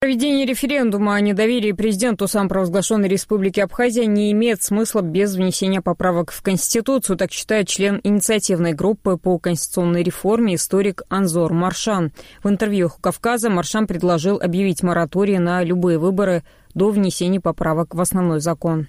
Проведение референдума о недоверии президенту самопровозглашенной Республики Абхазия не имеет смысла без внесения поправок в Конституцию, так считает член инициативной группы по конституционной реформе историк Анзор Маршан. В интервью «Эхо Кавказа» Маршан предложил объявить мораторий на любые выборы до внесения поправок в основной закон.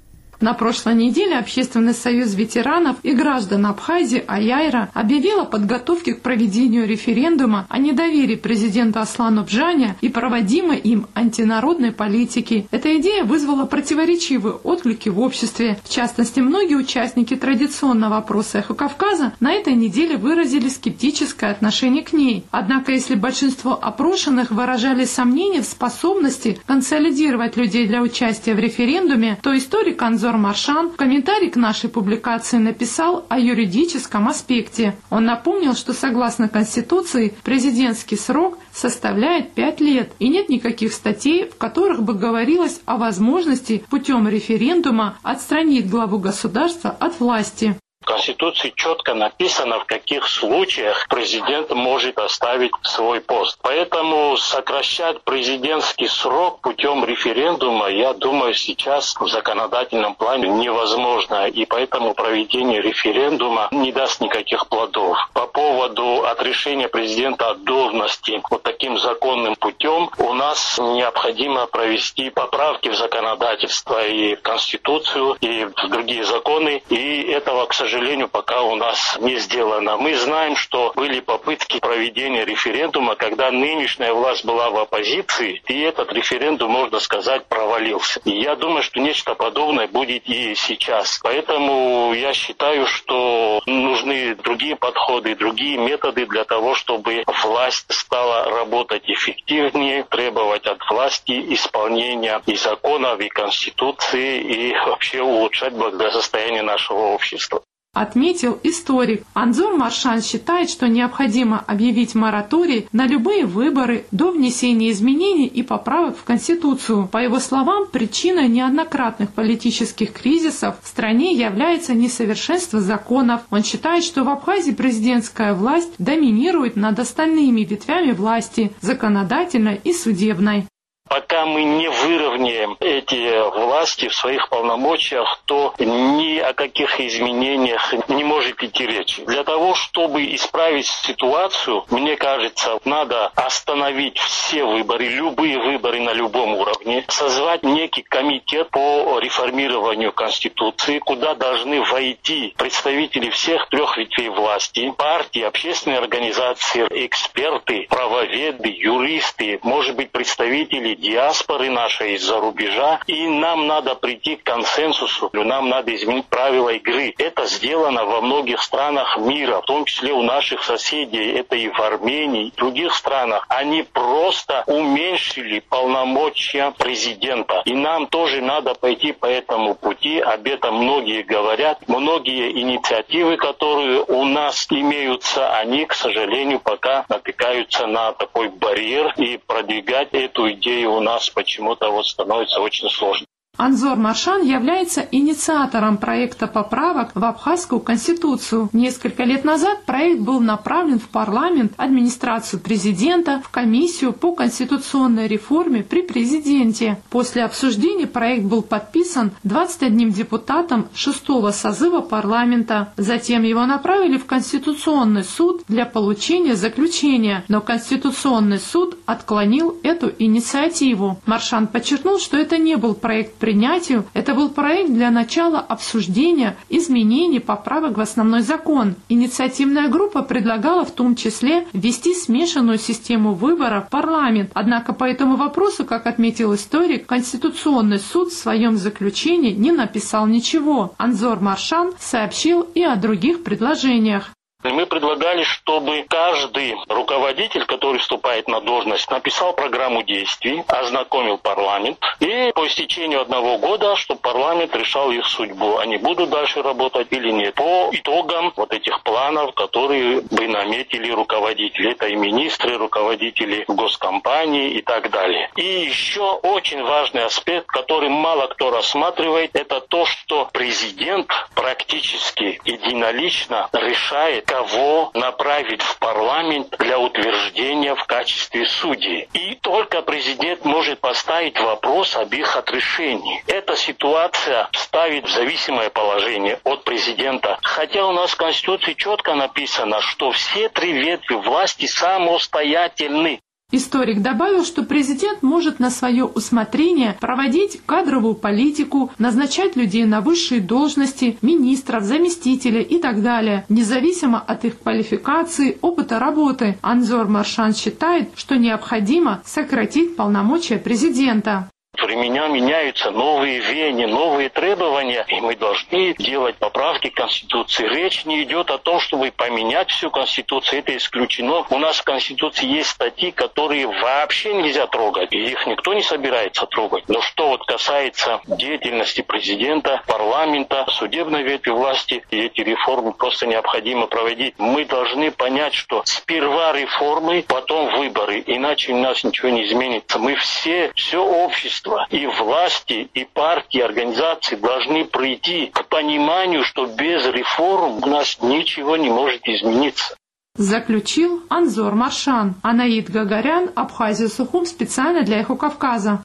На прошлой неделе Общественный союз ветеранов и граждан Абхазии «Аяйра» объявил о подготовке к проведению референдума о недоверии президенту Аслану Бжане и проводимой им антинародной политике. Эта идея вызвала противоречивые отклики в обществе. В частности, многие участники традиционного опроса «Эхо Кавказа» на этой неделе выразили скептическое отношение к ней. Однако, если большинство опрошенных выражали сомнения в способности консолидировать людей для участия в референдуме, то историк Анзор Маршан в комментарии к нашей публикации написал о юридическом аспекте. Он напомнил, что согласно Конституции президентский срок составляет 5 лет, и нет никаких статей, в которых бы говорилось о возможности путем референдума отстранить главу государства от власти. В Конституции четко написано, в каких случаях президент может оставить свой пост. Поэтому сокращать президентский срок путем референдума, я думаю, сейчас в законодательном плане невозможно. И поэтому проведение референдума не даст никаких плодов. По поводу отрешения президента от должности вот таким законным путем, у нас необходимо провести поправки в законодательство и в Конституцию, и в другие законы. И этого, к сожалению, пока у нас не сделано. Мы знаем, что были попытки проведения референдума, когда нынешняя власть была в оппозиции, и этот референдум, можно сказать, провалился. И я думаю, что нечто подобное будет и сейчас. Поэтому я считаю, что нужны другие подходы, другие методы для того, чтобы власть стала работать эффективнее, требовать от власти исполнения и законов, и Конституции, и вообще улучшать благосостояние нашего общества. Отметил историк. Анзор Маршан считает, что необходимо объявить мораторий на любые выборы до внесения изменений и поправок в Конституцию. По его словам, причиной неоднократных политических кризисов в стране является несовершенство законов. Он считает, что в Абхазии президентская власть доминирует над остальными ветвями власти – законодательной и судебной. Пока мы не выровняем эти власти в своих полномочиях, то ни о каких изменениях не может идти речи. Для того, чтобы исправить ситуацию, мне кажется, надо остановить все выборы, любые выборы на любом уровне, созвать некий комитет по реформированию Конституции, куда должны войти представители всех 3 ветвей власти, партии, общественные организации, эксперты, правоведы, юристы, может быть, представители диаспоры нашей из-за рубежа, и нам надо прийти к консенсусу, нам надо изменить правила игры. Это сделано во многих странах мира, в том числе у наших соседей, это и в Армении, и в других странах. Они просто уменьшили полномочия президента. И нам тоже надо пойти по этому пути, об этом многие говорят. Многие инициативы, которые у нас имеются, они, к сожалению, пока натыкаются на такой барьер, и продвигать эту идею у нас почему-то становится очень сложно. Анзор Маршан является инициатором проекта поправок в Абхазскую конституцию. Несколько лет назад проект был направлен в парламент, администрацию президента, в комиссию по конституционной реформе при президенте. После обсуждения проект был подписан 21 депутатом 6-го созыва парламента. Затем его направили в Конституционный суд для получения заключения, но Конституционный суд отклонил эту инициативу. Маршан подчеркнул, что это не был проект принятию, это был проект для начала обсуждения изменений поправок в основной закон. Инициативная группа предлагала в том числе ввести смешанную систему выборов в парламент. Однако по этому вопросу, как отметил историк, Конституционный суд в своем заключении не написал ничего. Анзор Маршан сообщил и о других предложениях. Мы предлагали, чтобы каждый руководитель, который вступает на должность, написал программу действий, ознакомил парламент, и по истечению 1 года, чтобы парламент решал их судьбу, они будут дальше работать или нет. По итогам вот этих планов, которые бы наметили руководители, это и министры, руководители госкомпаний и так далее. И еще очень важный аспект, который мало кто рассматривает, это то, что президент практически единолично решает кого направить в парламент для утверждения в качестве судей. И только президент может поставить вопрос об их отрешении. Эта ситуация ставит в зависимое положение от президента. Хотя у нас в Конституции четко написано, что все три ветви власти самостоятельны. Историк добавил, что президент может на свое усмотрение проводить кадровую политику, назначать людей на высшие должности, министров, заместителей и так далее, независимо от их квалификации, опыта работы. Анзор Маршан считает, что необходимо сократить полномочия президента. Времена меняются, новые веяния, новые требования, и мы должны делать поправки к Конституции. Речь не идет о том, чтобы поменять всю Конституцию, это исключено. У нас в Конституции есть статьи, которые вообще нельзя трогать, и их никто не собирается трогать. Но что вот касается деятельности президента, парламента, судебной ветви власти, и эти реформы просто необходимо проводить. Мы должны понять, что сперва реформы, потом выборы, иначе у нас ничего не изменится. Мы все общество, и власти, и партии, организации должны прийти к пониманию, что без реформ у нас ничего не может измениться. Заключил Анзор Маршан. Анаид Гагарян, Абхазия Сухум, специально для Эхо Кавказа.